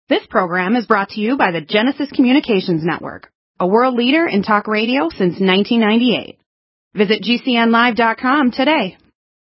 This program is brought to you by the Genesis Communications Network, a world leader in talk radio since 1998. Visit GCNlive.com today.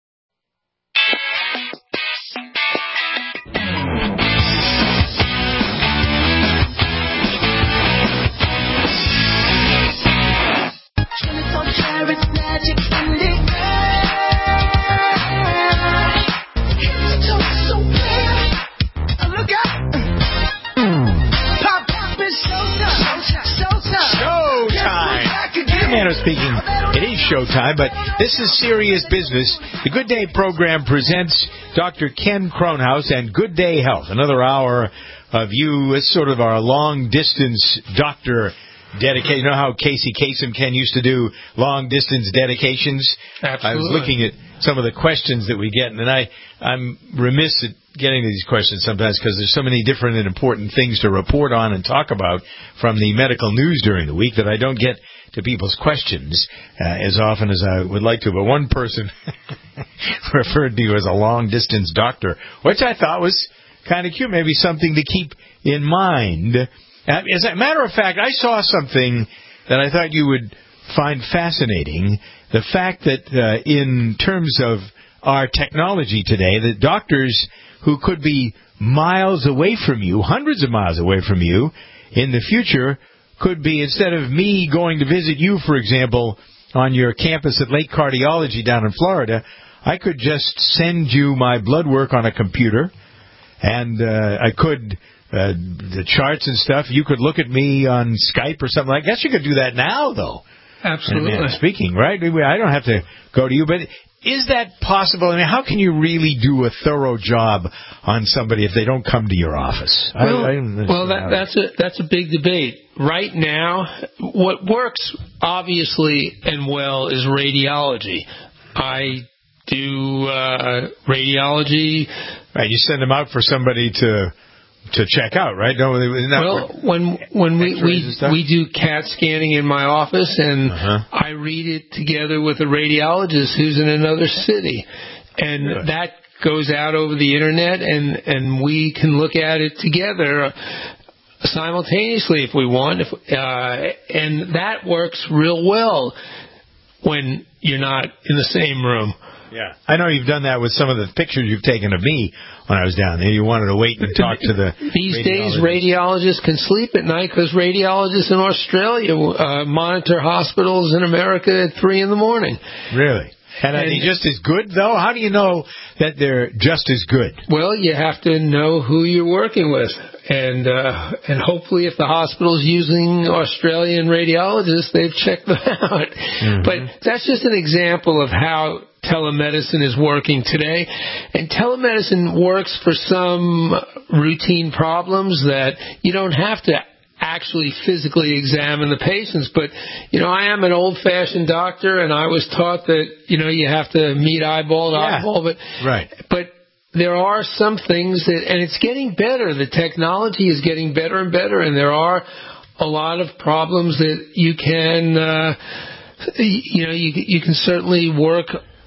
Speaking, it is showtime, but this is serious business. The Good Day program presents Dr. Ken Kronhaus and Good Day Health. Another hour of you. It's sort of our long-distance doctor dedication. You know how Casey Kasem Ken used to do long-distance dedications? Absolutely. I was looking at some of the questions that we get, and I'm remiss at getting to these questions sometimes because there's so many different and important things to report on and talk about from the medical news during the week that I don't get to people's questions as often as I would like to. But one person referred to you as a long-distance doctor, which I thought was kind of cute, maybe something to keep in mind. As a matter of fact, I saw something that I thought you would find fascinating, the fact that in terms of our technology today, that doctors who could be miles away from you, hundreds of miles away from you, in the future could be, instead of me going to visit you, for example, on your campus at Lake Cardiology down in Florida, I could just send you my blood work on a computer, and I could, the charts and stuff, you could look at me on Skype or something. I guess you could do that now, though. Absolutely. And speaking, right? I don't have to go to you, but is that possible? I mean, how can you really do a thorough job on somebody if they don't come to your office? That's a big debate. Right now, what works obviously and well is radiology. I do radiology. Right, you send them out for somebody to check out, right? When we do CAT scanning in my office, and I read it together with a radiologist who's in another city, and that goes out over the internet, and we can look at it together simultaneously if we want, and that works real well when you're not in the same room. Yeah, I know you've done that with some of the pictures you've taken of me when I was down there. You wanted to wait and talk to the These days, radiologists can sleep at night because radiologists in Australia monitor hospitals in America at 3 in the morning. Really? And are they just as good, though? How do you know that they're just as good? Well, you have to know who you're working with. And hopefully if the hospital's using Australian radiologists, they've checked them out. Mm-hmm. But that's just an example of how telemedicine is working today. And telemedicine works for some routine problems that you don't have to actually physically examine the patients. But, I am an old-fashioned doctor, and I was taught that, you have to meet eyeball to eyeball. But there are some things and it's getting better. The technology is getting better and better, and there are a lot of problems that you can, you can certainly work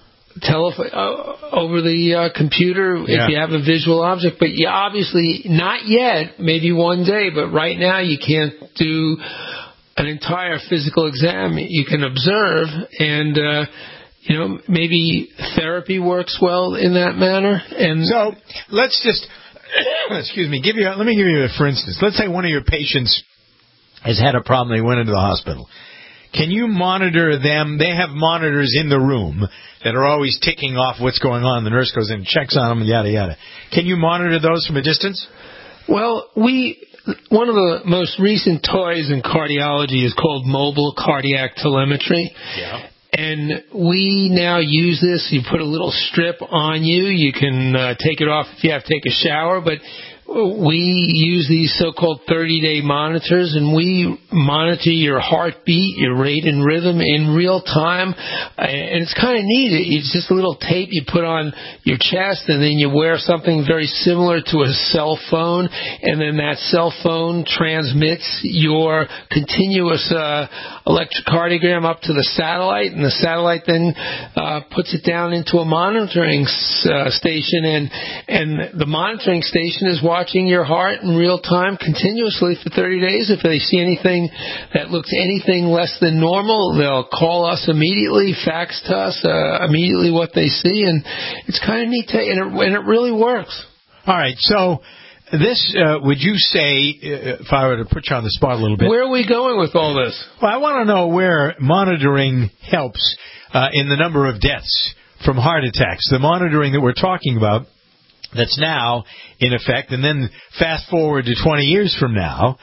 over the computer if you have a visual object, but you obviously not yet, maybe one day, but right now you can't do an entire physical exam. You can observe, and maybe therapy works well in that manner. And so let's just let me give you a for instance. Let's say one of your patients has had a problem. They went into the hospital. Can you monitor them? They have monitors in the room that are always ticking off what's going on. The nurse goes in and checks on them, yada, yada. Can you monitor those from a distance? Well, one of the most recent toys in cardiology is called mobile cardiac telemetry. Yeah. And we now use this. You put a little strip on you. You can take it off if you have to take a shower, but we use these so-called 30-day monitors, and we monitor your heartbeat, your rate and rhythm in real time. And it's kind of neat. It's just a little tape you put on your chest, and then you wear something very similar to a cell phone, and then that cell phone transmits your continuous electrocardiogram up to the satellite, and the satellite then puts it down into a monitoring station, and the monitoring station is watching your heart in real time continuously for 30 days. If they see anything that looks anything less than normal, they'll call us immediately, fax to us immediately what they see, and it's kind of neat, and it really works. All right, so this, would you say, if I were to put you on the spot a little bit... Where are we going with all this? Well, I want to know where monitoring helps in the number of deaths from heart attacks. The monitoring that we're talking about that's now in effect, and then fast forward to 20 years from now,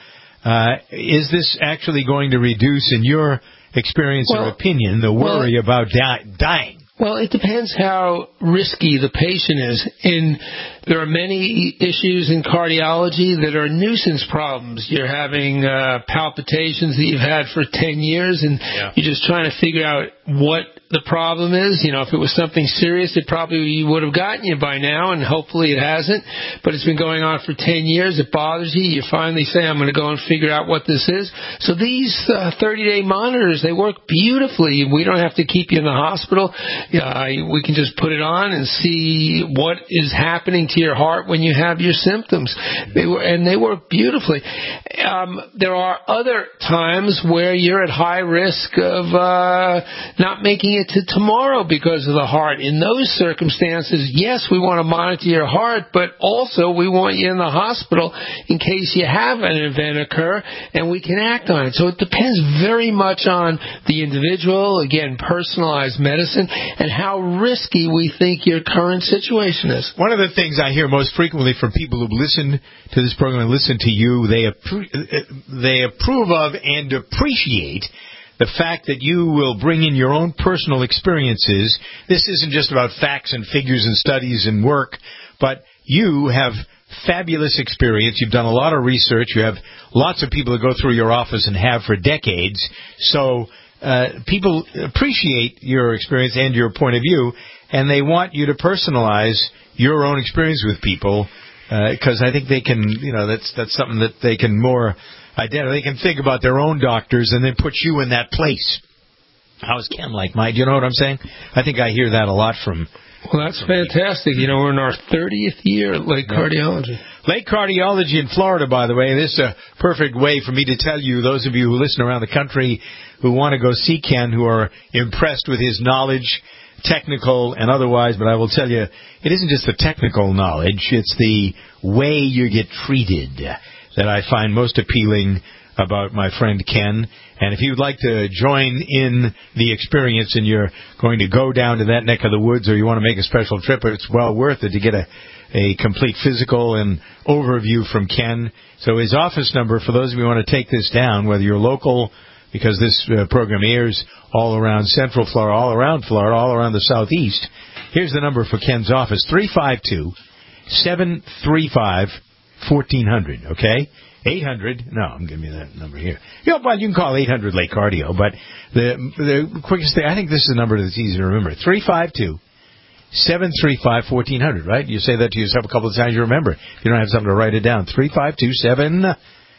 is this actually going to reduce, in your experience or opinion, the worry about dying? Well, it depends how risky the patient is. There are many issues in cardiology that are nuisance problems. You're having palpitations that you've had for 10 years, and you're just trying to figure out what the problem is. You know, if it was something serious, it probably would have gotten you by now, and hopefully it hasn't. But it's been going on for 10 years. It bothers you. You finally say, I'm going to go and figure out what this is. So these 30-day monitors, they work beautifully. We don't have to keep you in the hospital. We can just put it on and see what is happening to your heart when you have your symptoms. They work beautifully. There are other times where you're at high risk of not making it to tomorrow because of the heart. In those circumstances, yes, we want to monitor your heart, but also we want you in the hospital in case you have an event occur, and we can act on it. So it depends very much on the individual, again, personalized medicine, and how risky we think your current situation is. One of the things I hear most frequently from people who listen to this program and listen to you, they approve of and appreciate the fact that you will bring in your own personal experiences. This isn't just about facts and figures and studies and work, but you have fabulous experience. You've done a lot of research. You have lots of people that go through your office and have for decades. So people appreciate your experience and your point of view, and they want you to personalize your own experience with people, because I think they can, that's something that they can more identify. They can think about their own doctors and then put you in that place. How's Ken like mine? Do you know what I'm saying? I think I hear that a lot from... Well, that's fantastic. We're in our 30th year at Lake Cardiology. Lake Cardiology in Florida, by the way. This is a perfect way for me to tell you, those of you who listen around the country who want to go see Ken, who are impressed with his knowledge, technical and otherwise, but I will tell you, it isn't just the technical knowledge, it's the way you get treated that I find most appealing about my friend Ken. And if you'd like to join in the experience and you're going to go down to that neck of the woods, or you want to make a special trip, it's well worth it to get a complete physical and overview from Ken. So his office number, for those of you who want to take this down, whether you're local, because this program airs all around Central Florida, all around Florida, all around the Southeast, here's the number for Ken's office, 352-735-1400, okay? 800, no, I'm giving you that number here. Well, you can call 800 Lake Cardio, but the quickest thing, I think this is the number that's easy to remember, 352-735-1400, right? You say that to yourself a couple of times, you remember. If you don't have something to write it down, 352-735-1400.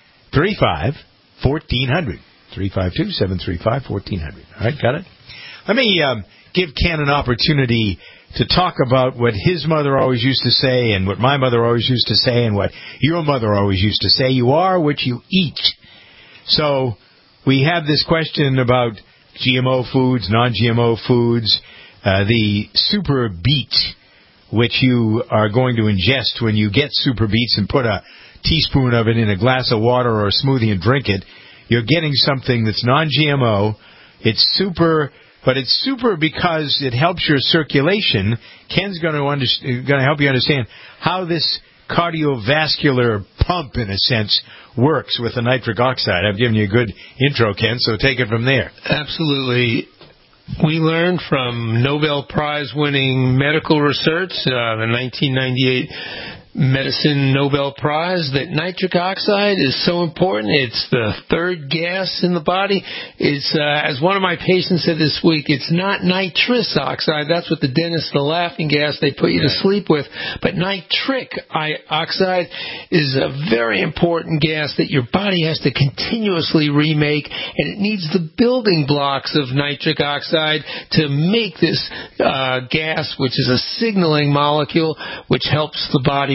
352-735-1400. All right, got it? Let me give Ken an opportunity to talk about what his mother always used to say and what my mother always used to say and what your mother always used to say. You are what you eat. So we have this question about GMO foods, non-GMO foods, the Super Beet, which you are going to ingest when you get Super Beets and put a teaspoon of it in a glass of water or a smoothie and drink it. You're getting something that's non-GMO. It's super... But it's super because it helps your circulation. Ken's going to help you understand how this cardiovascular pump, in a sense, works with the nitric oxide. I've given you a good intro, Ken, so take it from there. Absolutely. We learned from Nobel Prize-winning medical research, the 1998 Medicine Nobel Prize, that nitric oxide is so important. It's the third gas in the body. It's, as one of my patients said this week, it's not nitrous oxide. That's what the dentist, the laughing gas they put you to sleep with. But nitric oxide is a very important gas that your body has to continuously remake, and it needs the building blocks of nitric oxide to make this gas, which is a signaling molecule, which helps the body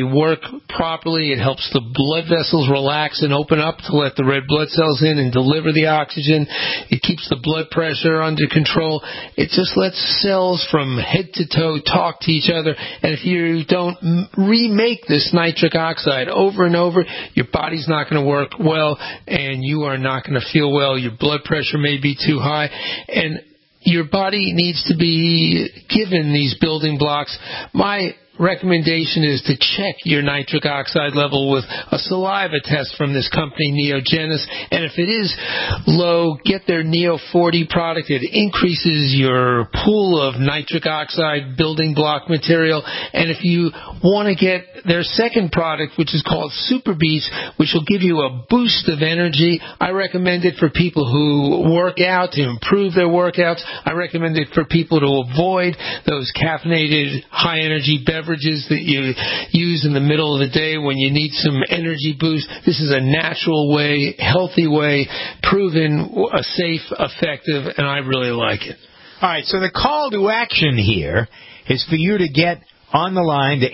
can work properly. It helps the blood vessels relax and open up to let the red blood cells in and deliver the oxygen. It keeps the blood pressure under control. It just lets cells from head to toe talk to each other. And if you don't remake this nitric oxide over and over, your body's not going to work well, and you are not going to feel well. Your blood pressure may be too high, and your body needs to be given these building blocks. My recommendation is to check your nitric oxide level with a saliva test from this company, Neogenis. And if it is low, get their Neo 40 product. It increases your pool of nitric oxide building block material. And if you want to get their second product, which is called Super Beats, which will give you a boost of energy, I recommend it for people who work out to improve their workouts. I recommend it for people to avoid those caffeinated high-energy beverages that you use in the middle of the day when you need some energy boost. This is a natural way, healthy way, proven, safe, effective, and I really like it. All right, so the call to action here is for you to get on the line to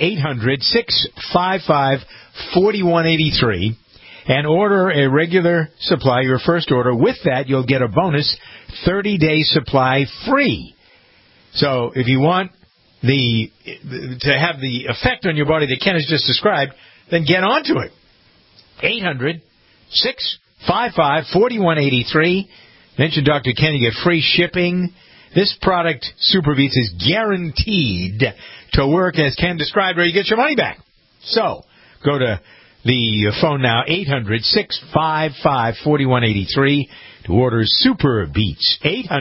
800-655-4183 and order a regular supply, your first order. With that, you'll get a bonus 30-day supply free. So if you want to have the effect on your body that Ken has just described, then get onto it. 800-655-4183. Mention Dr. Ken, you get free shipping. This product, Super Beats, is guaranteed to work as Ken described, or you get your money back. So go to the phone now, 800-655-4183 to order Super Beats.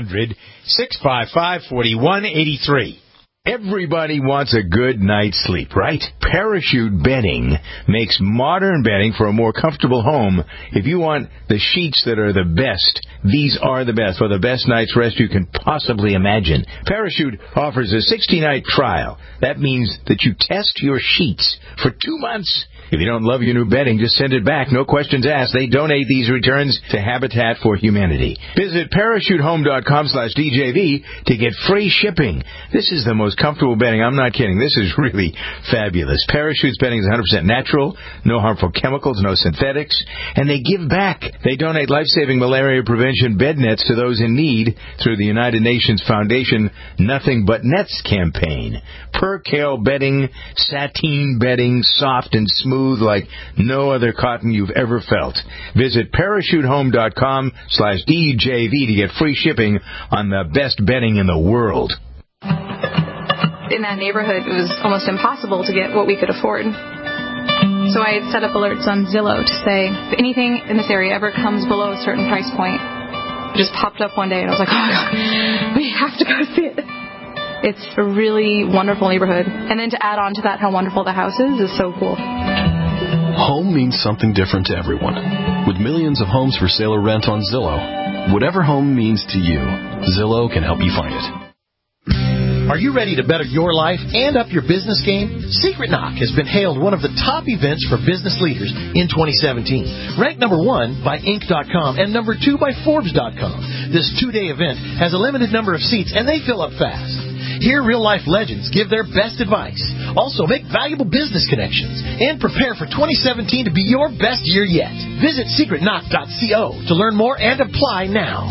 800-655-4183. Everybody wants a good night's sleep, right? Parachute Bedding makes modern bedding for a more comfortable home. If you want the sheets that are the best, these are the best, for the best night's rest you can possibly imagine. Parachute offers a 60-night trial. That means that you test your sheets for 2 months. If you don't love your new bedding, just send it back. No questions asked. They donate these returns to Habitat for Humanity. Visit parachutehome.com/DJV to get free shipping. This is the most comfortable bedding. I'm not kidding. This is really fabulous. Parachute's bedding is 100% natural, no harmful chemicals, no synthetics, and they give back. They donate life-saving malaria prevention bed nets to those in need through the United Nations Foundation Nothing But Nets campaign. Percale bedding, sateen bedding, soft and smooth like no other cotton you've ever felt. Visit parachutehome.com/DJV to get free shipping on the best bedding in the world. In that neighborhood, it was almost impossible to get what we could afford. So I had set up alerts on Zillow to say, if anything in this area ever comes below a certain price point, it just popped up one day, and I was like, oh, my God, we have to go see it. It's a really wonderful neighborhood. And then to add on to that how wonderful the house is so cool. Home means something different to everyone. With millions of homes for sale or rent on Zillow, whatever home means to you, Zillow can help you find it. Are you ready to better your life and up your business game? Secret Knock has been hailed one of the top events for business leaders in 2017. Ranked number 1 by Inc.com and number 2 by Forbes.com. This 2-day event has a limited number of seats and they fill up fast. Hear real-life legends give their best advice. Also, make valuable business connections and prepare for 2017 to be your best year yet. Visit secretknock.co to learn more and apply now.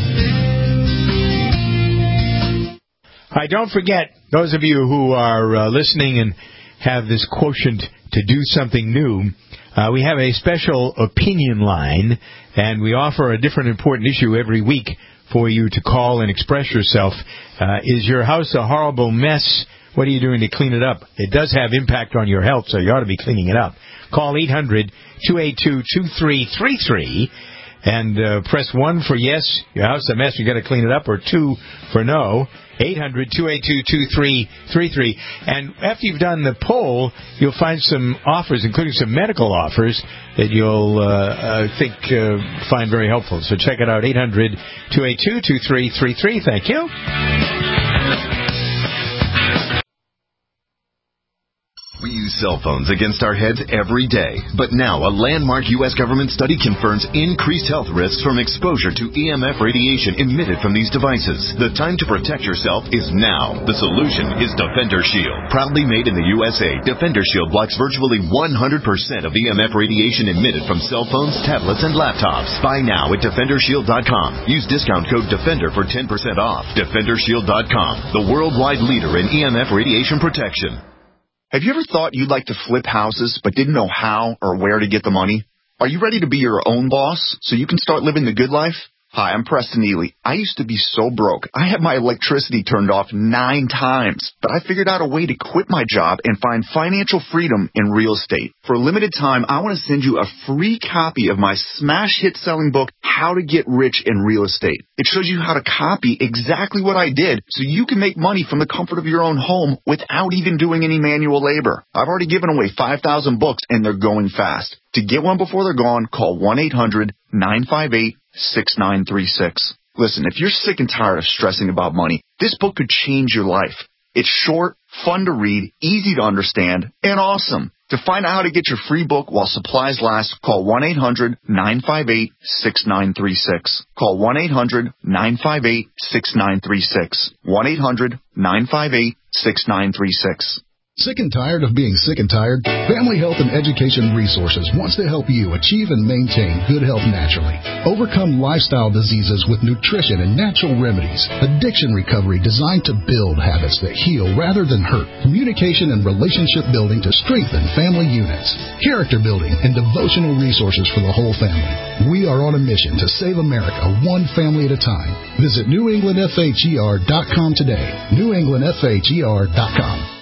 Hi, don't forget, those of you who are listening and have this quotient to do something new, we have a special opinion line, and we offer a different important issue every week for you to call and express yourself. Is your house a horrible mess? What are you doing to clean it up? It does have impact on your health, so you ought to be cleaning it up. Call 800-282-2333 and press 1 for yes, your house is a mess, you got to clean it up, or 2 for no. 800-282-2333. And after you've done the poll, you'll find some offers, including some medical offers, that you'll find very helpful. So check it out, 800-282-2333. Thank you. We use cell phones against our heads every day. But now, a landmark U.S. government study confirms increased health risks from exposure to EMF radiation emitted from these devices. The time to protect yourself is now. The solution is Defender Shield. Proudly made in the USA, Defender Shield blocks virtually 100% of EMF radiation emitted from cell phones, tablets, and laptops. Buy now at DefenderShield.com. Use discount code DEFENDER for 10% off. DefenderShield.com, the worldwide leader in EMF radiation protection. Have you ever thought you'd like to flip houses but didn't know how or where to get the money? Are you ready to be your own boss so you can start living the good life? Hi, I'm Preston Ely. I used to be so broke. I had my electricity turned off 9 times, but I figured out a way to quit my job and find financial freedom in real estate. For a limited time, I want to send you a free copy of my smash hit selling book, How to Get Rich in Real Estate. It shows you how to copy exactly what I did so you can make money from the comfort of your own home without even doing any manual labor. I've already given away 5,000 books and they're going fast. To get one before they're gone, call 1-800-958-6936. Listen, if you're sick and tired of stressing about money, this book could change your life. It's short, fun to read, easy to understand, and awesome. To find out how to get your free book while supplies last, call 1-800-958-6936. Call 1-800-958-6936. 1-800-958-6936. Sick and tired of being sick and tired? Family Health and Education Resources wants to help you achieve and maintain good health naturally. Overcome lifestyle diseases with nutrition and natural remedies. Addiction recovery designed to build habits that heal rather than hurt. Communication and relationship building to strengthen family units. Character building and devotional resources for the whole family. We are on a mission to save America one family at a time. Visit NewEnglandFHER.com today. NewEnglandFHER.com.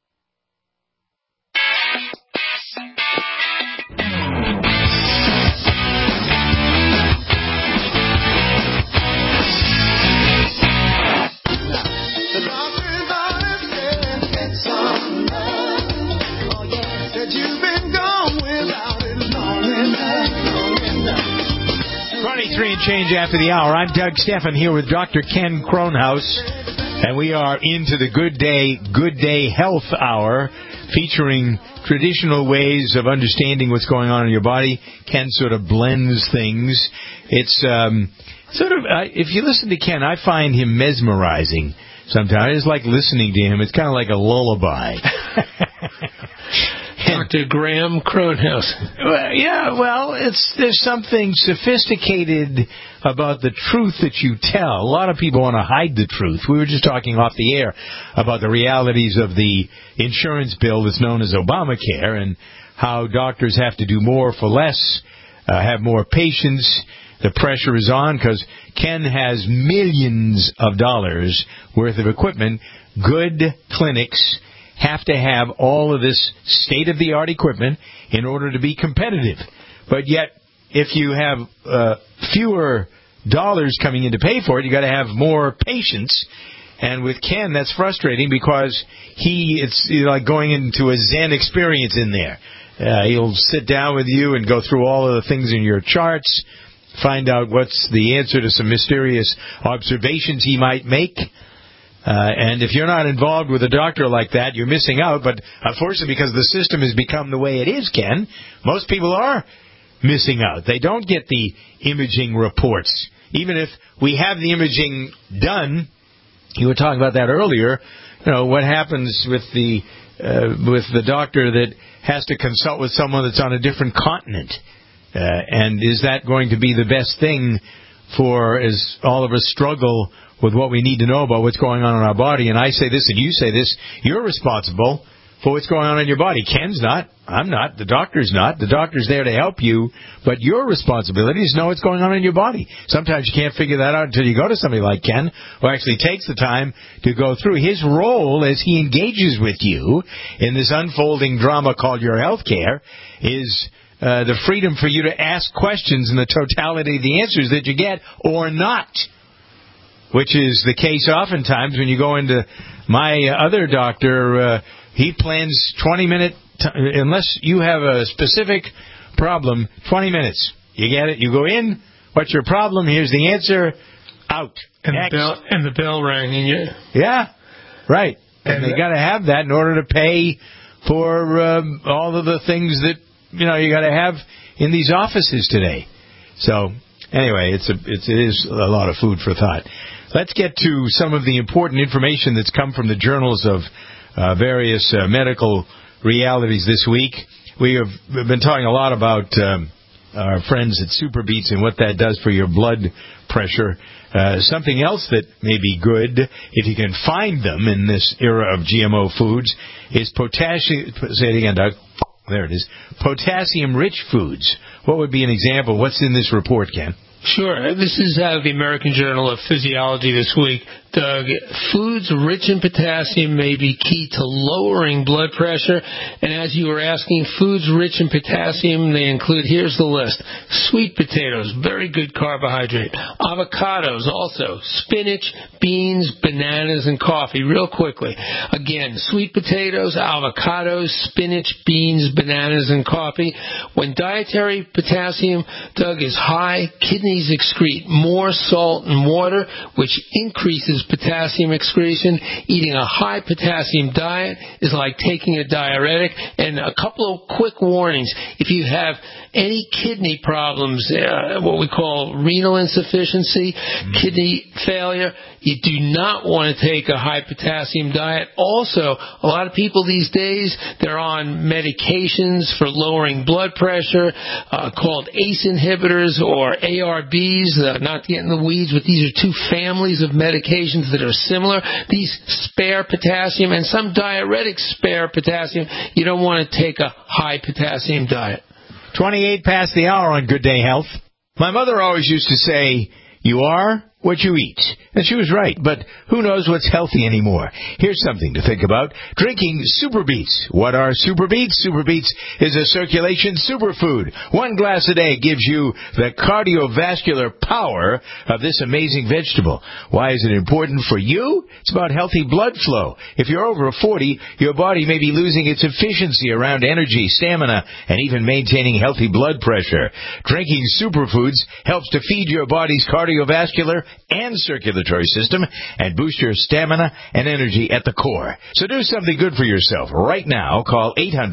Change after the hour. I'm Doug Stephan here with Dr. Ken Kronhaus, and we are into the Good Day Health Hour, featuring traditional ways of understanding what's going on in your body. Ken sort of blends things. It's sort of, if you listen to Ken, I find him mesmerizing sometimes. It's like listening to him. It's kind of like a lullaby. Dr. Graham Kronhaus. There's something sophisticated about the truth that you tell. A lot of people want to hide the truth. We were just talking off the air about the realities of the insurance bill that's known as Obamacare and how doctors have to do more for less, have more patients. The pressure is on because Ken has millions of dollars worth of equipment. Good clinics have to have all of this state-of-the-art equipment in order to be competitive. But yet, if you have fewer dollars coming in to pay for it, you got to have more patients. And with Ken, that's frustrating because it's like going into a Zen experience in there. He'll sit down with you and go through all of the things in your charts, find out what's the answer to some mysterious observations he might make. And if you're not involved with a doctor like that, you're missing out. But unfortunately, because the system has become the way it is, Ken, most people are missing out. They don't get the imaging reports. Even if we have the imaging done, you were talking about that earlier, what happens with the doctor that has to consult with someone that's on a different continent? And is that going to be the best thing for, as all of us struggle with what we need to know about what's going on in our body? And I say this and you say this, you're responsible for what's going on in your body. Ken's not. I'm not. The doctor's not. The doctor's there to help you, but your responsibility is to know what's going on in your body. Sometimes you can't figure that out until you go to somebody like Ken, who actually takes the time to go through his role as he engages with you in this unfolding drama called your health care is the freedom for you to ask questions and the totality of the answers that you get or not. Which is the case oftentimes when you go into my other doctor. He plans 20-minute, unless you have a specific problem, 20 minutes. You get it? You go in. What's your problem? Here's the answer. Out. And the bell rang. And yeah, right. And they got to have that in order to pay for all of the things that you got to have in these offices today. So anyway, it is a lot of food for thought. Let's get to some of the important information that's come from the journals of various medical realities this week. We've been talking a lot about our friends at SuperBeets and what that does for your blood pressure. Something else that may be good, if you can find them in this era of GMO foods, is potassium. Say it again, Doug. There it is. Potassium-rich foods. What would be an example? What's in this report, Ken? Sure. This is out of the American Journal of Physiology this week. Doug, foods rich in potassium may be key to lowering blood pressure. And as you were asking, foods rich in potassium, they include, here's the list: sweet potatoes, very good carbohydrate. Avocados also. Spinach, beans, bananas, and coffee. Real quickly. Again, sweet potatoes, avocados, spinach, beans, bananas, and coffee. When dietary potassium, Doug, is high, kidneys excrete more salt and water, which increases potassium excretion. Eating a high potassium diet is like taking a diuretic. And a couple of quick warnings. If you have any kidney problems, what we call renal insufficiency, kidney failure, you do not want to take a high potassium diet. Also, a lot of people these days, they're on medications for lowering blood pressure called ACE inhibitors or ARBs. Not to get in the weeds, but these are two families of medications that are similar. These spare potassium, and some diuretics spare potassium. You don't want to take a high potassium diet. 28 past the hour on Good Day Health. My mother always used to say, you are what you eat. And she was right, but who knows what's healthy anymore? Here's something to think about. Drinking SuperBeets. What are SuperBeets? SuperBeets is a circulation superfood. 1 glass a day gives you the cardiovascular power of this amazing vegetable. Why is it important for you? It's about healthy blood flow. If you're over 40, your body may be losing its efficiency around energy, stamina, and even maintaining healthy blood pressure. Drinking superfoods helps to feed your body's cardiovascular and circulatory system and boost your stamina and energy at the core. So do something good for yourself right now. Call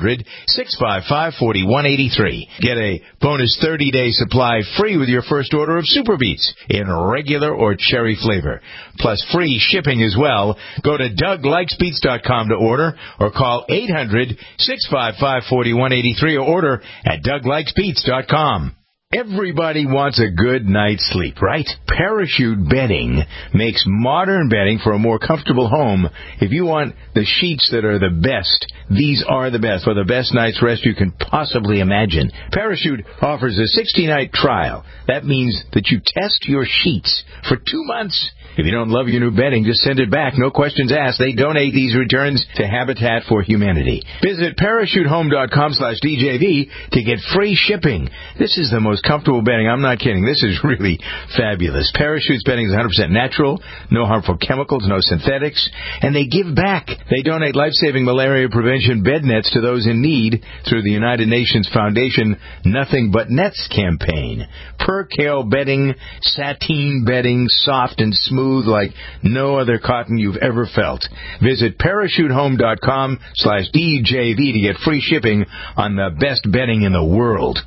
800-655-4183. Get a bonus 30-day supply free with your first order of SuperBeets in regular or cherry flavor. Plus free shipping as well. Go to DougLikesBeets.com to order or call 800-655-4183 or order at DougLikesBeets.com. Everybody wants a good night's sleep, right? Parachute bedding makes modern bedding for a more comfortable home. If you want the sheets that are the best, these are the best for the best night's rest you can possibly imagine. Parachute offers a 60-night trial. That means that you test your sheets for 2 months. If you don't love your new bedding, just send it back. No questions asked. They donate these returns to Habitat for Humanity. Visit parachutehome.com/DJV to get free shipping. This is the most comfortable bedding. I'm not kidding. This is really fabulous. Parachute's bedding is 100% natural, no harmful chemicals, no synthetics, and they give back. They donate life-saving malaria prevention bed nets to those in need through the United Nations Foundation Nothing But Nets campaign. Percale bedding, sateen bedding, soft and smooth like no other cotton you've ever felt. Visit parachutehome.com/DJV to get free shipping on the best bedding in the world.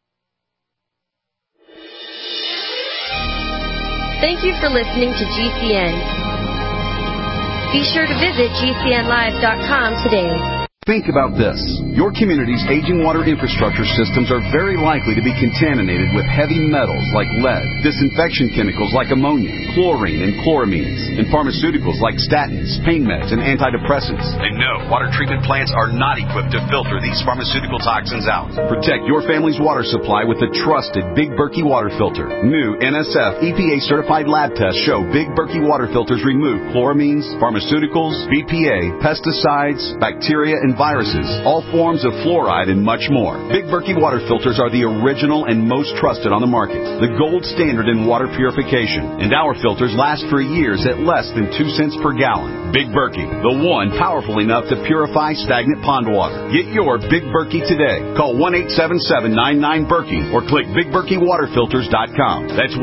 Thank you for listening to GCN. Be sure to visit GCNlive.com today. Think about this. Your community's aging water infrastructure systems are very likely to be contaminated with heavy metals like lead, disinfection chemicals like ammonia, chlorine, and chloramines, and pharmaceuticals like statins, pain meds, and antidepressants. And no, water treatment plants are not equipped to filter these pharmaceutical toxins out. Protect your family's water supply with the trusted Big Berkey water filter. New NSF EPA-certified lab tests show Big Berkey water filters remove chloramines, pharmaceuticals, BPA, pesticides, bacteria, and viruses, all forms of fluoride, and much more. Big Berkey water filters are the original and most trusted on the market, the gold standard in water purification, and our filters last for years at less than 2 cents per gallon. Big Berkey, the one powerful enough to purify stagnant pond water. Get your Big Berkey today. Call 1-877-99-BERKEY or click BigBerkeyWaterFilters.com. That's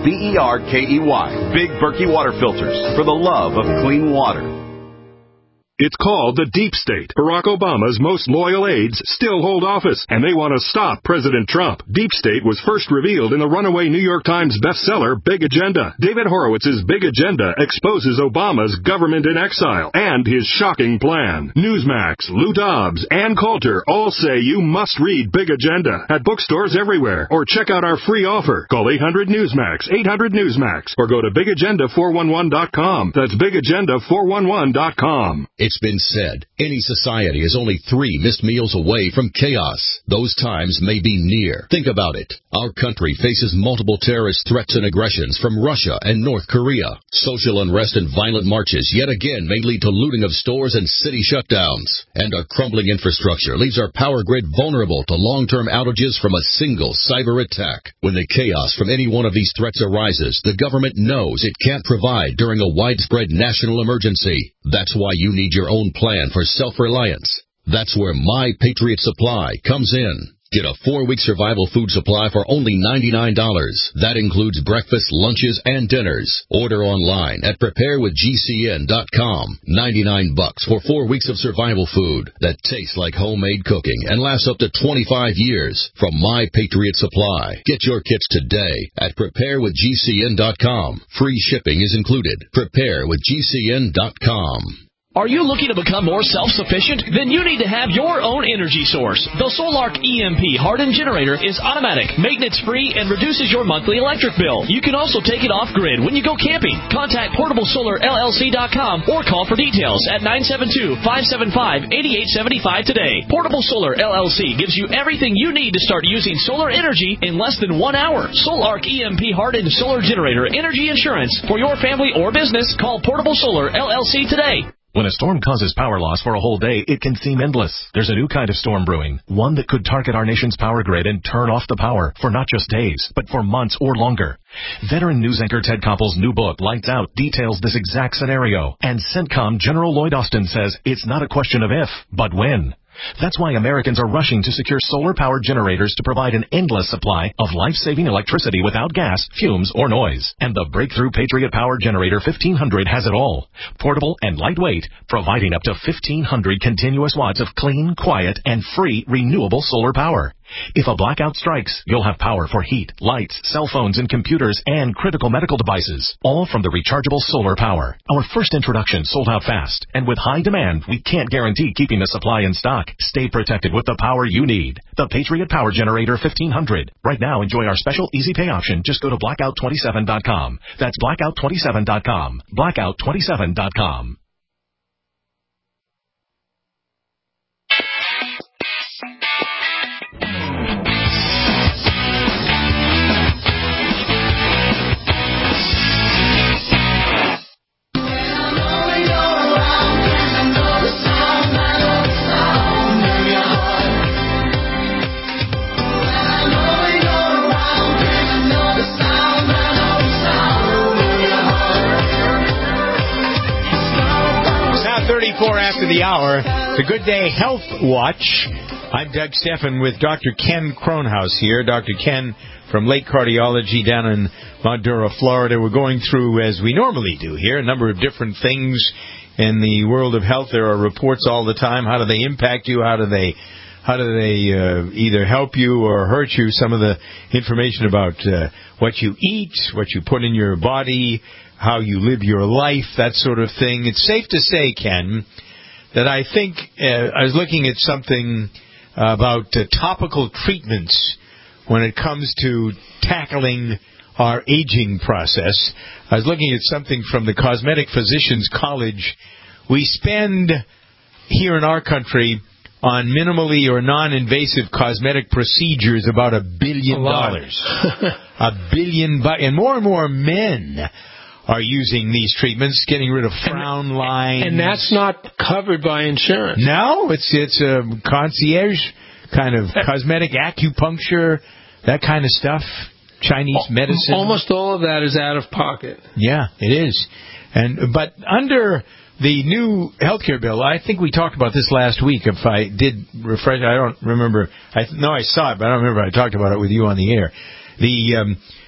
1-877-99-BERKEY. Big Berkey Water Filters, for the love of clean water. It's called the Deep State. Barack Obama's most loyal aides still hold office, and they want to stop President Trump. Deep State was first revealed in the runaway New York Times bestseller, Big Agenda. David Horowitz's Big Agenda exposes Obama's government in exile and his shocking plan. Newsmax, Lou Dobbs, and Coulter all say you must read Big Agenda at bookstores everywhere, or check out our free offer. Call 800-NEWSMAX, 800-NEWSMAX, or go to BigAgenda411.com. That's BigAgenda411.com. It's been said, any society is only 3 missed meals away from chaos. Those times may be near. Think about it. Our country faces multiple terrorist threats and aggressions from Russia and North Korea. Social unrest and violent marches yet again may lead to looting of stores and city shutdowns. And our crumbling infrastructure leaves our power grid vulnerable to long-term outages from a single cyber attack. When the chaos from any one of these threats arises, the government knows it can't provide during a widespread national emergency. That's why you need your own plan for self-reliance. That's where My Patriot Supply comes in. Get a 4-week survival food supply for only $99. That includes breakfast, lunches, and dinners. Order online at preparewithgcn.com. $99 for 4 weeks of survival food that tastes like homemade cooking and lasts up to 25 years from My Patriot Supply. Get your kits today at preparewithgcn.com. Free shipping is included. Preparewithgcn.com. Are you looking to become more self-sufficient? Then you need to have your own energy source. The Solark EMP hardened generator is automatic, maintenance-free, and reduces your monthly electric bill. You can also take it off-grid when you go camping. Contact PortableSolarLLC.com or call for details at 972-575-8875 today. Portable Solar LLC gives you everything you need to start using solar energy in less than 1 hour. Solark EMP hardened solar generator energy insurance for your family or business. Call Portable Solar LLC today. When a storm causes power loss for a whole day, it can seem endless. There's a new kind of storm brewing, one that could target our nation's power grid and turn off the power for not just days, but for months or longer. Veteran news anchor Ted Koppel's new book, Lights Out, details this exact scenario. And CENTCOM General Lloyd Austin says it's not a question of if, but when. That's why Americans are rushing to secure solar-powered generators to provide an endless supply of life-saving electricity without gas, fumes, or noise. And the breakthrough Patriot Power Generator 1500 has it all. Portable and lightweight, providing up to 1,500 continuous watts of clean, quiet, and free renewable solar power. If a blackout strikes, you'll have power for heat, lights, cell phones, and computers, and critical medical devices, all from the rechargeable solar power. Our first introduction sold out fast, and with high demand, we can't guarantee keeping the supply in stock. Stay protected with the power you need. The Patriot Power Generator 1500. Right now, enjoy our special easy pay option. Just go to blackout27.com. That's blackout27.com. Blackout27.com. After the hour, the Good Day Health Watch. I'm Doug Steffen with Dr. Ken Kronhaus here. Dr. Ken from Lake Cardiology down in Madura, Florida. We're going through, as we normally do here, a number of different things in the world of health. There are reports all the time. How do they impact you? How do they either help you or hurt you? Some of the information about what you eat, what you put in your body, how you live your life, that sort of thing. It's safe to say, Ken, that I think I was looking at something about topical treatments when it comes to tackling our aging process. I was looking at something from the Cosmetic Physicians College. We spend here in our country on minimally or non-invasive cosmetic procedures about $1 billion. $1 billion, and more men are using these treatments, getting rid of frown lines. And that's not covered by insurance. No, it's a concierge kind of cosmetic acupuncture, that kind of stuff, Chinese medicine. Almost all of that is out of pocket. Yeah, it is. But under the new healthcare bill, I think we talked about this last week. If I did refresh, I don't remember. I saw it, but I don't remember I talked about it with you on the air.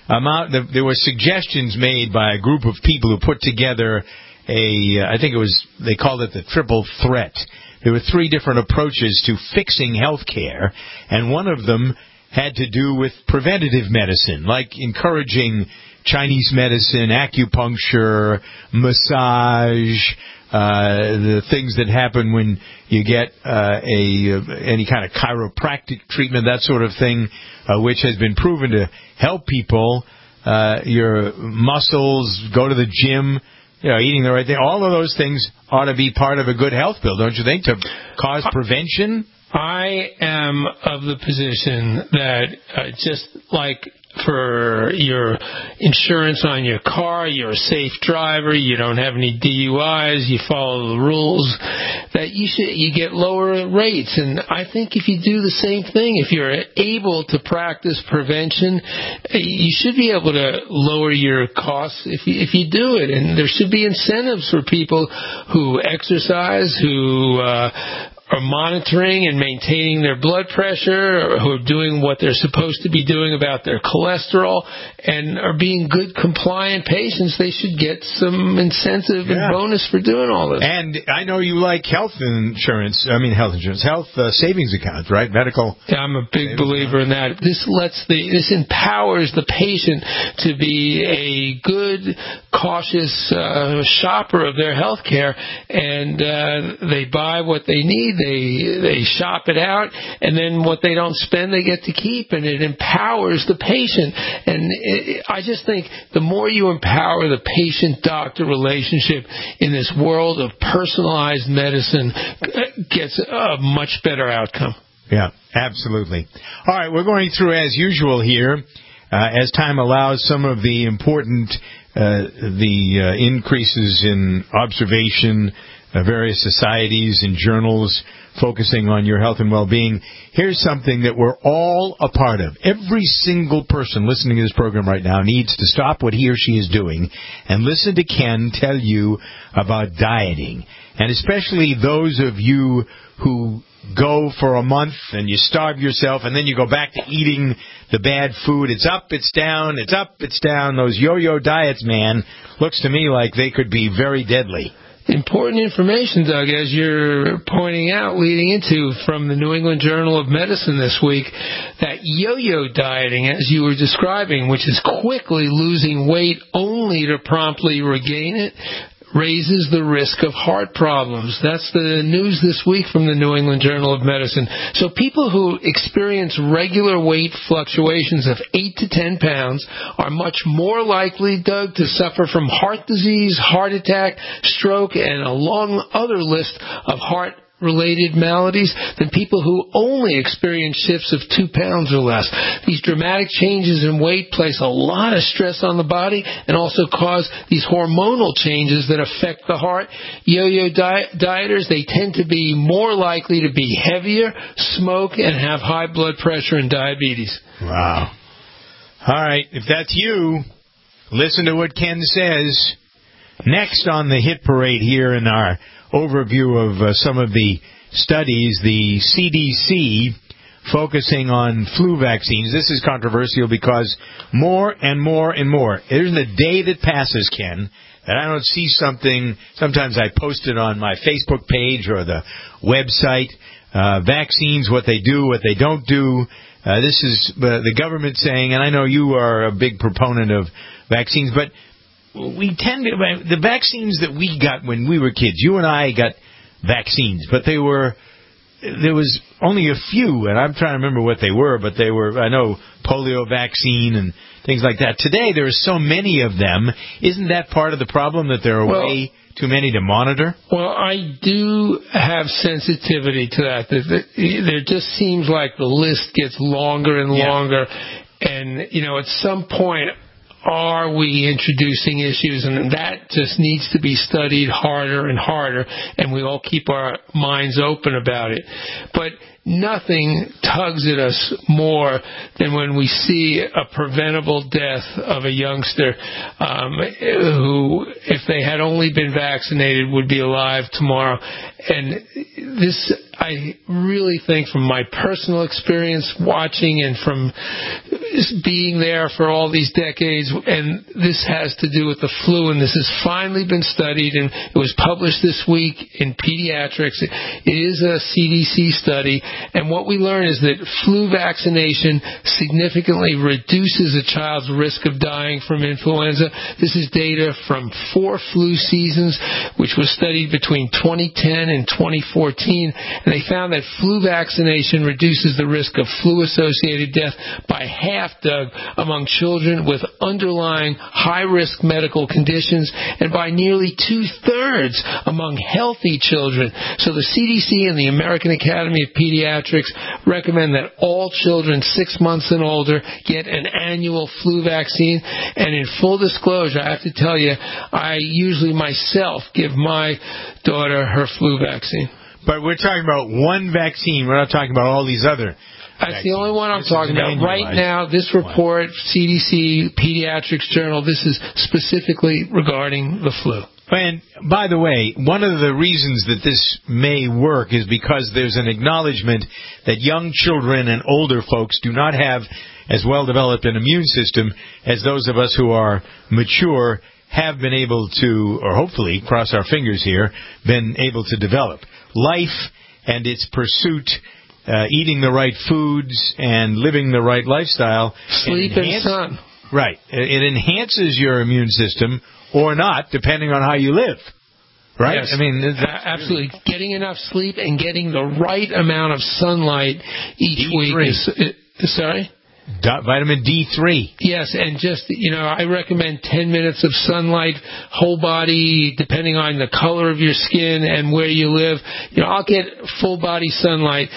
There were suggestions made by a group of people who put together I think it was they called it the triple threat. There were 3 different approaches to fixing health care, and one of them had to do with preventative medicine, like encouraging Chinese medicine, acupuncture, massage, the things that happen when you get any kind of chiropractic treatment, that sort of thing, which has been proven to help people, your muscles, go to the gym, eating the right thing. All of those things ought to be part of a good health bill, don't you think, to cause prevention? I am of the position that just like for your insurance on your car, you're a safe driver, you don't have any DUIs, you follow the rules, that you get lower rates. And I think if you do the same thing, if you're able to practice prevention, you should be able to lower your costs if you do it. And there should be incentives for people who exercise, who are monitoring and maintaining their blood pressure, or who are doing what they're supposed to be doing about their cholesterol, and are being good, compliant patients. They should get some incentive and bonus for doing all this. And I know you like health savings accounts, right? Medical. Yeah, I'm a big believer in that. This empowers the patient to be a good, cautious shopper of their health care, and they buy what they need. They shop it out, and then what they don't spend, they get to keep, and it empowers the patient. And I just think the more you empower the patient-doctor relationship in this world of personalized medicine, gets a much better outcome. Yeah, absolutely. All right, we're going through, as usual here, as time allows, some of the important increases in observation, various societies and journals focusing on your health and well-being. Here's something that we're all a part of. Every single person listening to this program right now needs to stop what he or she is doing and listen to Ken tell you about dieting. And especially those of you who go for a month and you starve yourself and then you go back to eating the bad food. It's up, it's down, it's up, it's down. Those yo-yo diets, man, looks to me like they could be very deadly. Important information, Doug, as you're pointing out, leading into from the New England Journal of Medicine this week, that yo-yo dieting, as you were describing, which is quickly losing weight only to promptly regain it, raises the risk of heart problems. That's the news this week from the New England Journal of Medicine. So people who experience regular weight fluctuations of 8 to 10 pounds are much more likely, Doug, to suffer from heart disease, heart attack, stroke, and a long other list of heart-related maladies than people who only experience shifts of 2 pounds or less. These dramatic changes in weight place a lot of stress on the body and also cause these hormonal changes that affect the heart. Yo-yo dieters, they tend to be more likely to be heavier, smoke, and have high blood pressure and diabetes. Wow. All right, if that's you, listen to what Ken says. Next on the hit parade here in our overview of some of the studies, the CDC focusing on flu vaccines. This is controversial because more and more and more. There isn't a day that passes, Ken, that I don't see something. Sometimes I post it on my Facebook page or the website. Vaccines, what they do, what they don't do. This is the government saying, and I know you are a big proponent of vaccines, but we tend to, the vaccines that we got when we were kids, you and I got vaccines, but there was only a few, and I'm trying to remember what they were, but they were, I know, polio vaccine and things like that. Today, there are so many of them. Isn't that part of the problem, that there are way too many to monitor? Well, I do have sensitivity to that. There just seems like the list gets longer and longer, and, at some point, are we introducing issues? And that just needs to be studied harder and harder, and we all keep our minds open about it. But nothing tugs at us more than when we see a preventable death of a youngster who, if they had only been vaccinated, would be alive tomorrow. And this, I really think, from my personal experience watching and from being there for all these decades, and this has to do with the flu, and this has finally been studied, and it was published this week in Pediatrics. It is a CDC study, and what we learned is that flu vaccination significantly reduces a child's risk of dying from influenza. This is data from 4 flu seasons, which was studied between 2010 and 2014, and they found that flu vaccination reduces the risk of flu-associated death by half, Doug, among children with underlying high-risk medical conditions, and by nearly 2/3 among healthy children. So the CDC and the American Academy of Pediatrics recommend that all children 6 months and older get an annual flu vaccine. And in full disclosure, I have to tell you, I usually myself give my daughter her flu vaccine. But we're talking about one vaccine. We're not talking about all these other. That's the only one I'm talking about. Right now, this report, CDC, Pediatrics Journal, this is specifically regarding the flu. And by the way, one of the reasons that this may work is because there's an acknowledgement that young children and older folks do not have as well developed an immune system as those of us who are mature have been able to, or hopefully, cross our fingers here, been able to develop. Life and its pursuit, eating the right foods and living the right lifestyle. Sleep and sun. Right. It enhances your immune system or not, depending on how you live. Right? Yes. I mean, absolutely. Getting enough sleep and getting the right amount of sunlight each week is... Sorry? Vitamin D3. Yes, and just, I recommend 10 minutes of sunlight, whole body, depending on the color of your skin and where you live. I'll get full body sunlight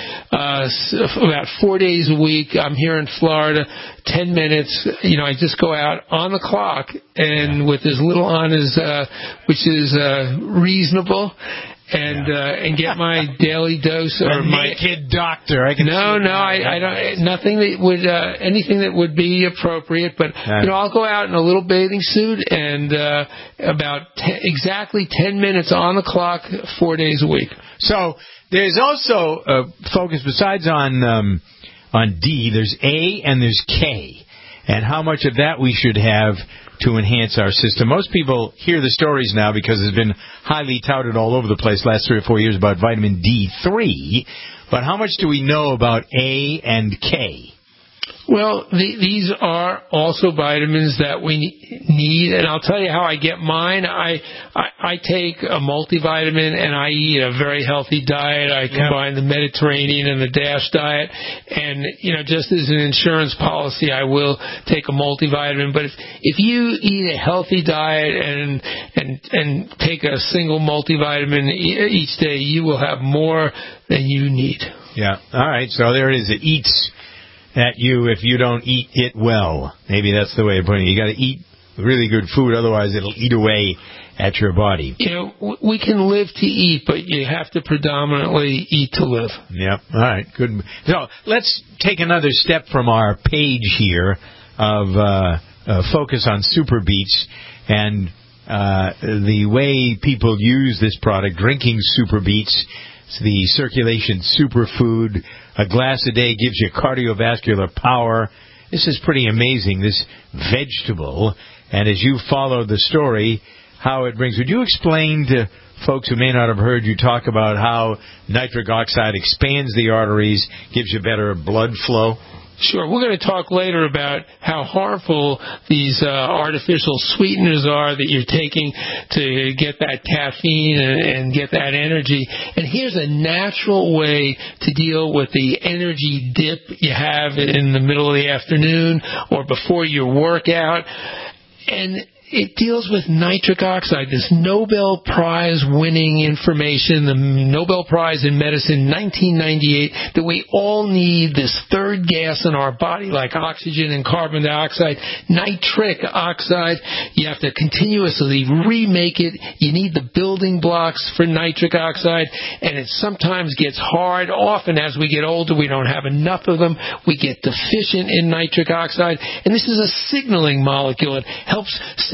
about 4 days a week. I'm here in Florida, 10 minutes. I just go out on the clock and with as little on as, which is reasonable. And get my daily dose or my naked doctor. I don't. Nothing that would anything that would be appropriate. But I'll go out in a little bathing suit and about exactly 10 minutes on the clock, 4 days a week. So there's also a focus besides on D. There's A and there's K, and how much of that we should have to enhance our system. Most people hear the stories now because it's been highly touted all over the place last 3 or 4 years about vitamin D3, but how much do we know about A and K? Well, these are also vitamins that we need, and I'll tell you how I get mine. I take a multivitamin, and I eat a very healthy diet. I combine the Mediterranean and the DASH diet, and just as an insurance policy, I will take a multivitamin. But if you eat a healthy diet and take a single multivitamin each day, you will have more than you need. Yeah. All right. So there it is. It eats at you if you don't eat it well. Maybe that's the way of putting it. You got to eat really good food, otherwise it'll eat away at your body. We can live to eat, but you have to predominantly eat to live. Yep. All right. Good. So let's take another step from our page here of focus on Super Beets and the way people use this product, drinking Super Beets. It's the circulation superfood. A glass a day gives you cardiovascular power. This is pretty amazing, this vegetable. And as you follow the story, how it brings... Would you explain to folks who may not have heard you talk about how nitric oxide expands the arteries, gives you better blood flow? Sure. We're going to talk later about how harmful these artificial sweeteners are that you're taking to get that caffeine and get that energy. And here's a natural way to deal with the energy dip you have in the middle of the afternoon or before your workout. And it deals with nitric oxide, this Nobel Prize winning information, the Nobel Prize in Medicine, 1998, that we all need this third gas in our body like oxygen and carbon dioxide. Nitric oxide, you have to continuously remake it. You need the building blocks for nitric oxide, and it sometimes gets hard. Often as we get older, we don't have enough of them. We get deficient in nitric oxide, and this is a signaling molecule. It helps cells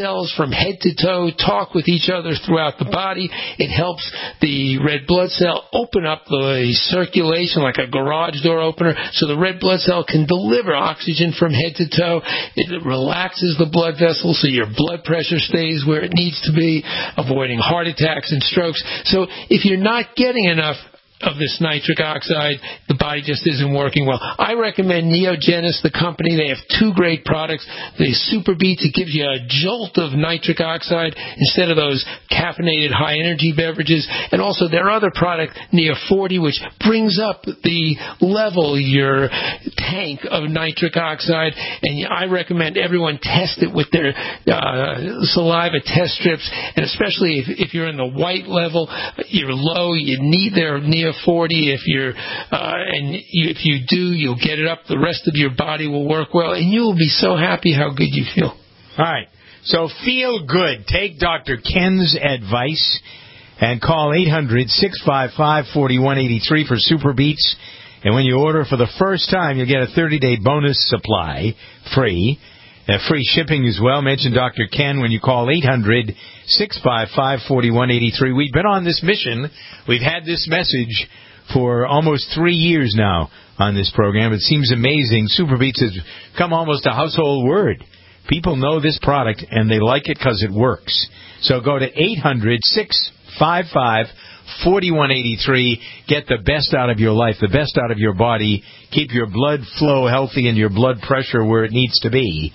cells from head to toe talk with each other throughout the body. It helps the red blood cell open up the circulation like a garage door opener, so the red blood cell can deliver oxygen from head to toe. It relaxes the blood vessels so your blood pressure stays where it needs to be, avoiding heart attacks and strokes. So if you're not getting enough of this nitric oxide, the body just isn't working well. I recommend Neogenis, the company. They have two great products. The Super Beats, it gives you a jolt of nitric oxide instead of those caffeinated high-energy beverages. And also their other product, Neo 40, which brings up the level, your tank of nitric oxide. And I recommend everyone test it with their saliva test strips. And especially if you're in the white level, you're low, you need their Neo 40. If you do, you'll get it up. The rest of your body will work well, and you will be so happy how good you feel. All right. So feel good. Take Dr. Ken's advice and call 800-655-4183 for Super Beats. And when you order for the first time, you'll get a 30-day bonus supply free. Free shipping as well. Mention Dr. Ken when you call 800-655-4183. We've been on this mission. We've had this message for almost 3 years now on this program. It seems amazing. Super Beats has become almost a household word. People know this product, and they like it because it works. So go to 800-655-4183. Get the best out of your life, the best out of your body. Keep your blood flow healthy and your blood pressure where it needs to be.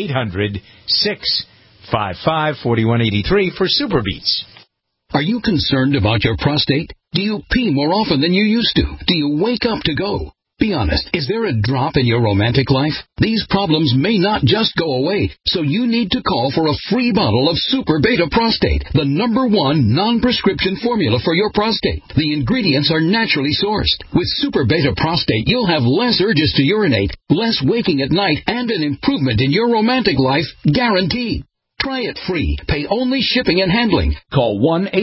800-655-4183 for Super Beats. Are you concerned about your prostate? Do you pee more often than you used to? Do you wake up to go? Be honest, is there a drop in your romantic life? These problems may not just go away, so you need to call for a free bottle of Super Beta Prostate, the #1 non-prescription formula for your prostate. The ingredients are naturally sourced. With Super Beta Prostate, you'll have less urges to urinate, less waking at night, and an improvement in your romantic life guaranteed. Try it free. Pay only shipping and handling. Call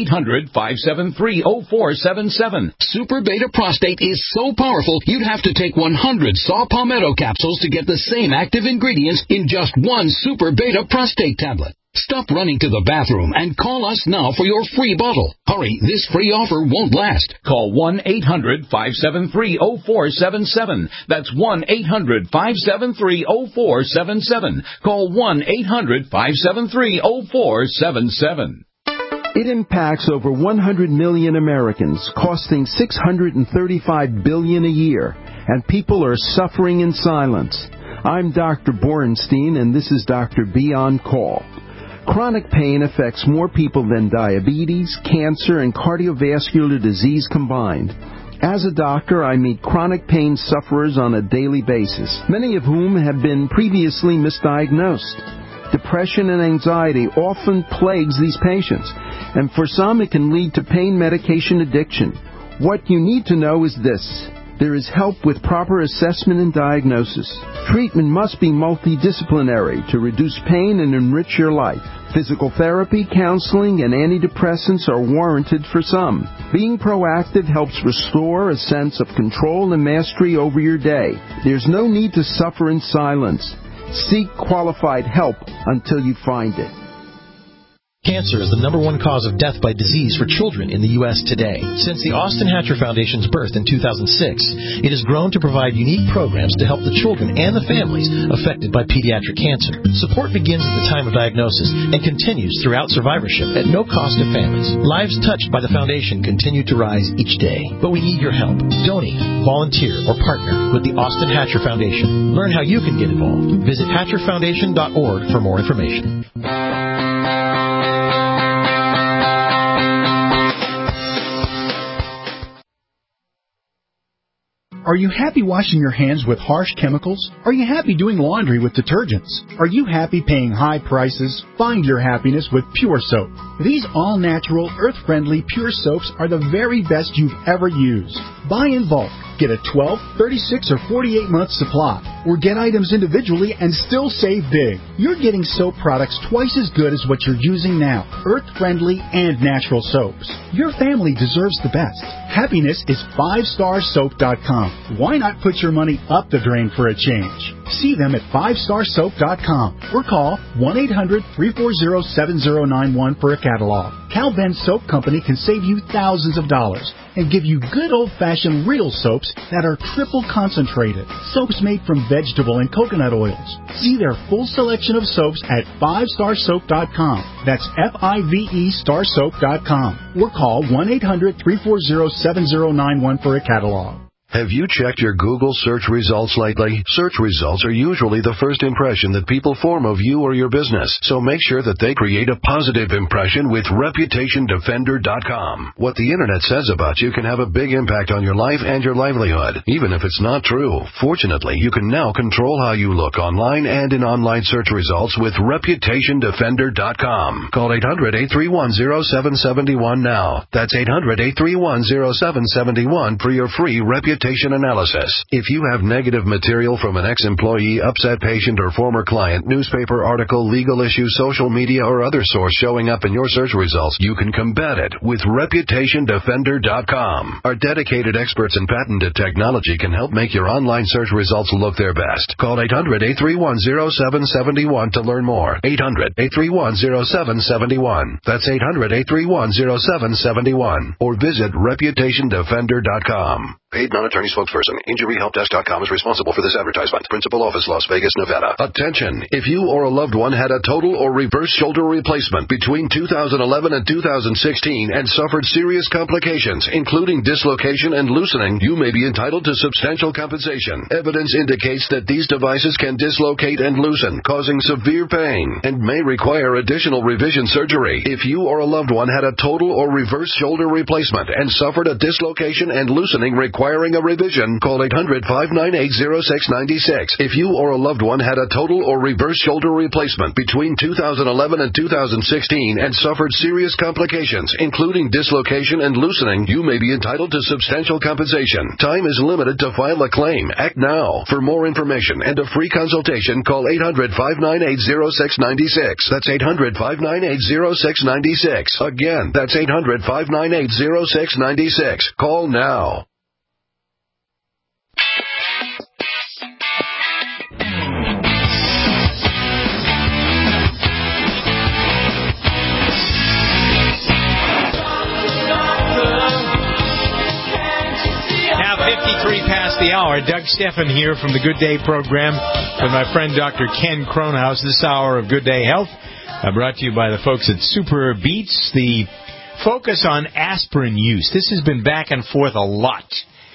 1-800-573-0477. Super Beta Prostate is so powerful, you'd have to take 100 Saw Palmetto capsules to get the same active ingredients in just one Super Beta Prostate tablet. Stop running to the bathroom and call us now for your free bottle. Hurry, this free offer won't last. Call 1-800-573-0477. That's 1-800-573-0477. Call 1-800-573-0477. It impacts over 100 million Americans, costing $635 billion a year, and people are suffering in silence. I'm Dr. Borenstein, and this is Dr. B on Call. Chronic pain affects more people than diabetes, cancer, and cardiovascular disease combined. As a doctor, I meet chronic pain sufferers on a daily basis, many of whom have been previously misdiagnosed. Depression and anxiety often plagues these patients, and for some it can lead to pain medication addiction. What you need to know is this. There is help with proper assessment and diagnosis. Treatment must be multidisciplinary to reduce pain and enrich your life. Physical therapy, counseling, and antidepressants are warranted for some. Being proactive helps restore a sense of control and mastery over your day. There's no need to suffer in silence. Seek qualified help until you find it. Cancer is the #1 cause of death by disease for children in the U.S. today. Since the Austin Hatcher Foundation's birth in 2006, it has grown to provide unique programs to help the children and the families affected by pediatric cancer. Support begins at the time of diagnosis and continues throughout survivorship at no cost to families. Lives touched by the foundation continue to rise each day, but we need your help. Donate, volunteer, or partner with the Austin Hatcher Foundation. Learn how you can get involved. Visit HatcherFoundation.org for more information. Are you happy washing your hands with harsh chemicals? Are you happy doing laundry with detergents? Are you happy paying high prices? Find your happiness with Pure Soap. These all-natural, earth-friendly Pure Soaps are the very best you've ever used. Buy in bulk. Get a 12, 36, or 48-month supply. Or get items individually and still save big. You're getting soap products twice as good as what you're using now. Earth-friendly and natural soaps. Your family deserves the best. Happiness is 5starsoap.com. Why not put your money up the drain for a change? See them at 5starsoap.com or call 1-800-340-7091 for a catalog. Cal Ben Soap Company can save you thousands of dollars and give you good old-fashioned real soaps that are triple concentrated. Soaps made from vegetable and coconut oils. See their full selection of soaps at 5starsoap.com. That's F-I-V-E starsoap.com. Or call 1-800-340-7091 for a catalog. Have you checked your Google search results lately? Search results are usually the first impression that people form of you or your business, so make sure that they create a positive impression with ReputationDefender.com. What the Internet says about you can have a big impact on your life and your livelihood, even if it's not true. Fortunately, you can now control how you look online and in online search results with ReputationDefender.com. Call 800-831-0771 now. That's 800-831-0771 for your free reputation analysis. If you have negative material from an ex-employee, upset patient, or former client, newspaper article, legal issue, social media, or other source showing up in your search results, you can combat it with ReputationDefender.com. Our dedicated experts in patented technology can help make your online search results look their best. Call 800-831-0771 to learn more. 800-831-0771. That's 800-831-0771. Or visit ReputationDefender.com. Paid non-attorney spokesperson. InjuryHelpDesk.com is responsible for this advertisement. Principal office, Las Vegas, Nevada. Attention! If you or a loved one had a total or reverse shoulder replacement between 2011 and 2016 and suffered serious complications, including dislocation and loosening, you may be entitled to substantial compensation. Evidence indicates that these devices can dislocate and loosen, causing severe pain, and may require additional revision surgery. If you or a loved one had a total or reverse shoulder replacement and suffered a dislocation and loosening requiring a revision, call 800-598-0696. If you or a loved one had a total or reverse shoulder replacement between 2011 and 2016 and suffered serious complications, including dislocation and loosening, you may be entitled to substantial compensation. Time is limited to file a claim. Act now. For more information and a free consultation, call 800-598-0696. That's 800-598-0696. Again, that's 800-598-0696. Call now. Now 53 past the hour. Doug Steffen here from the Good Day program with my friend Dr. Ken Kronhaus. This hour of Good Day Health brought to you by the folks at Super Beats. The focus on aspirin use. This has been back and forth a lot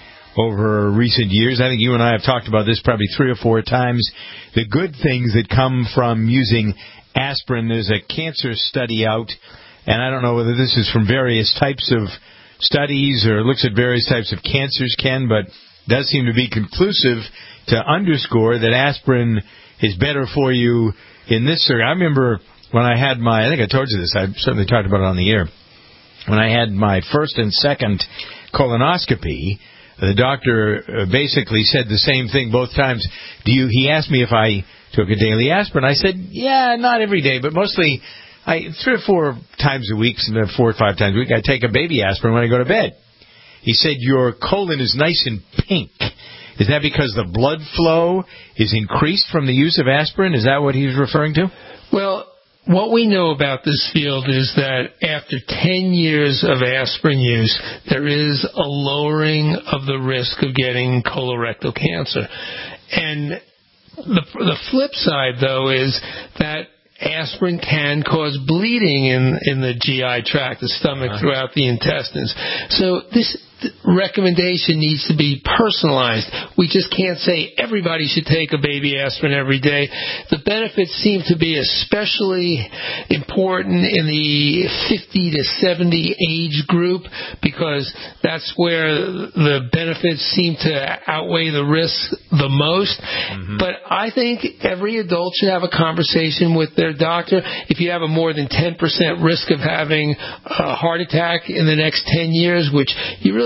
over recent years. I think you and I have talked about this probably 3 or 4 times. The good things that come from using aspirin. There's a cancer study out, and I don't know whether this is from various types of studies or looks at various types of cancers, Ken, but does seem to be conclusive to underscore that aspirin is better for you in this circuit. I remember when I had I think I told you this, I certainly talked about it on the air, when I had my first and second colonoscopy, the doctor basically said the same thing both times. He asked me if I took a daily aspirin. I said, yeah, not every day, but mostly 3 or 4 times a week, 4 or 5 times a week, I take a baby aspirin when I go to bed. He said, your colon is nice and pink. Is that because the blood flow is increased from the use of aspirin? Is that what he's referring to? Well, what we know about this field is that after 10 years of aspirin use, there is a lowering of the risk of getting colorectal cancer. And the flip side, though, is that aspirin can cause bleeding in the GI tract, the stomach, throughout the intestines. So this recommendation needs to be personalized. We just can't say everybody should take a baby aspirin every day. The benefits seem to be especially important in the 50 to 70 age group because that's where the benefits seem to outweigh the risks the most. Mm-hmm. But I think every adult should have a conversation with their doctor. If you have a more than 10% risk of having a heart attack in the next 10 years, which you really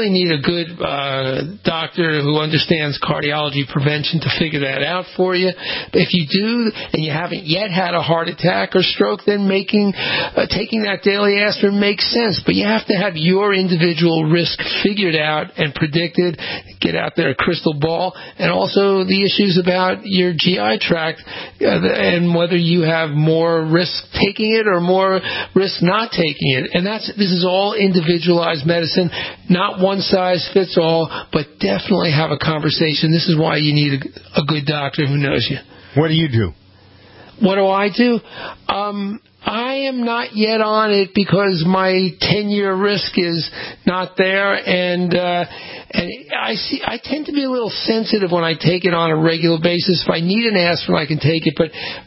really need a good doctor who understands cardiology prevention to figure that out for you. If you do and you haven't yet had a heart attack or stroke, then taking that daily aspirin makes sense. But you have to have your individual risk figured out and predicted. Get out there a crystal ball, and also the issues about your GI tract and whether you have more risk taking it or more risk not taking it. And this is all individualized medicine, not one size fits all, but definitely have a conversation. This is why you need a good doctor who knows you. What do you do? What do I do? I am not yet on it because my 10-year risk is not there, and I tend to be a little sensitive when I take it on a regular basis. If I need an aspirin, I can take it, but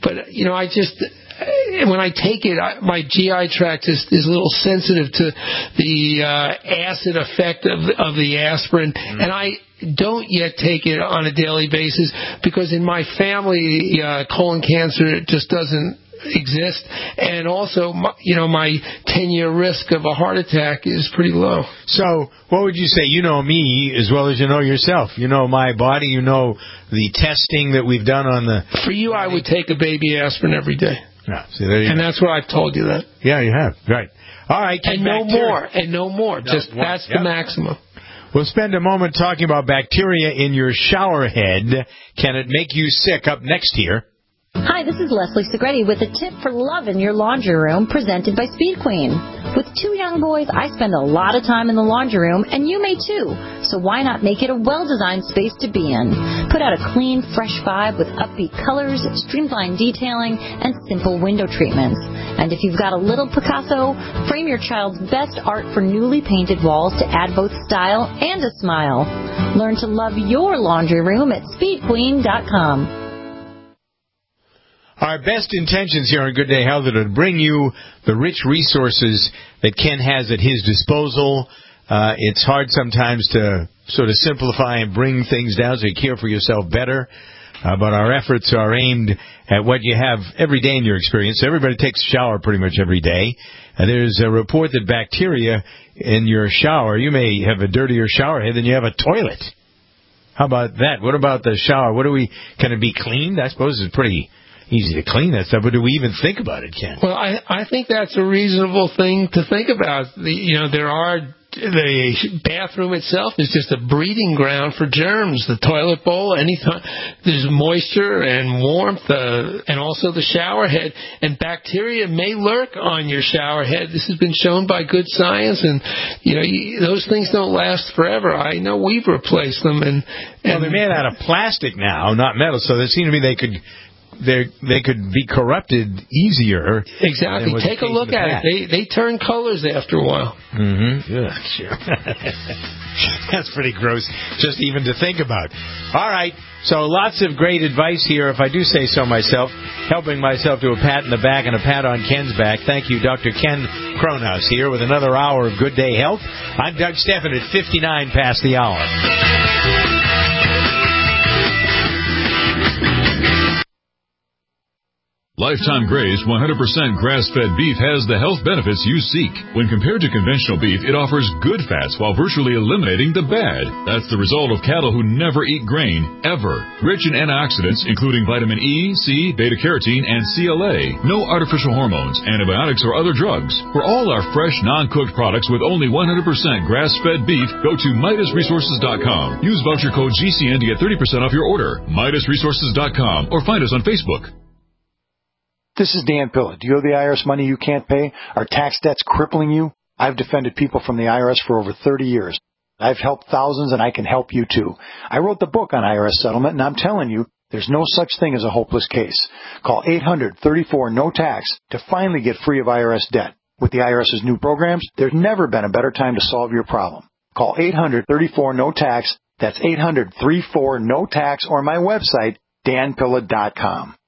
when I take it, my GI tract is a little sensitive to the acid effect of the aspirin, and I don't yet take it on a daily basis because in my family, colon cancer just doesn't exist, and also my 10-year risk of a heart attack is pretty low. So what would you say? You know me as well as you know yourself. You know my body. You know the testing that we've done on the... For you, I would take a baby aspirin every day. Yeah, see, there you and go. That's what I've told you that. Yeah, you have. Right. All right. And no more. Just that's the maximum. We'll spend a moment talking about bacteria in your shower head. Can it make you sick? Up next here. Hi, this is Leslie Segretti with a tip for loving your laundry room presented by Speed Queen. With 2 young boys, I spend a lot of time in the laundry room, and you may too. So why not make it a well-designed space to be in? Put out a clean, fresh vibe with upbeat colors, streamlined detailing, and simple window treatments. And if you've got a little Picasso, frame your child's best art for newly painted walls to add both style and a smile. Learn to love your laundry room at speedqueen.com. Our best intentions here on Good Day Health are to bring you the rich resources that Ken has at his disposal. It's hard sometimes to sort of simplify and bring things down so you care for yourself better. But our efforts are aimed at what you have every day in your experience. Everybody takes a shower pretty much every day. There's a report that bacteria in your shower, you may have a dirtier shower head than you have a toilet. How about that? What about the shower? Can it be cleaned? I suppose it's pretty easy to clean that stuff, but do we even think about it, Ken? Well, I think that's a reasonable thing to think about. The bathroom itself is just a breeding ground for germs. The toilet bowl, anytime there's moisture and warmth, and also the shower head. And bacteria may lurk on your shower head. This has been shown by good science, and those things don't last forever. I know we've replaced them, and they're made out of plastic now, not metal. So they seem to me they could be corrupted easier. Exactly. Take a look at it. They turn colors after a while. Mm-hmm. Yeah, sure. That's pretty gross just even to think about. All right. So lots of great advice here, if I do say so myself, helping myself to a pat in the back and a pat on Ken's back. Thank you, Dr. Ken Cronhaus, here with another hour of Good Day Health. I'm Doug Steffen at 59 past the hour. Lifetime Graze 100% grass-fed beef has the health benefits you seek. When compared to conventional beef, it offers good fats while virtually eliminating the bad. That's the result of cattle who never eat grain, ever. Rich in antioxidants, including vitamin E, C, beta-carotene, and CLA. No artificial hormones, antibiotics, or other drugs. For all our fresh, non-cooked products with only 100% grass-fed beef, go to MidasResources.com. Use voucher code GCN to get 30% off your order. MidasResources.com, or find us on Facebook. This is Dan Pilla. Do you owe the IRS money you can't pay? Are tax debts crippling you? I've defended people from the IRS for over 30 years. I've helped thousands, and I can help you too. I wrote the book on IRS settlement, and I'm telling you, there's no such thing as a hopeless case. Call 800-34-NO-TAX to finally get free of IRS debt. With the IRS's new programs, there's never been a better time to solve your problem. Call 800-34-NO-TAX. That's 800-34-NO-TAX, or my website, danpilla.com.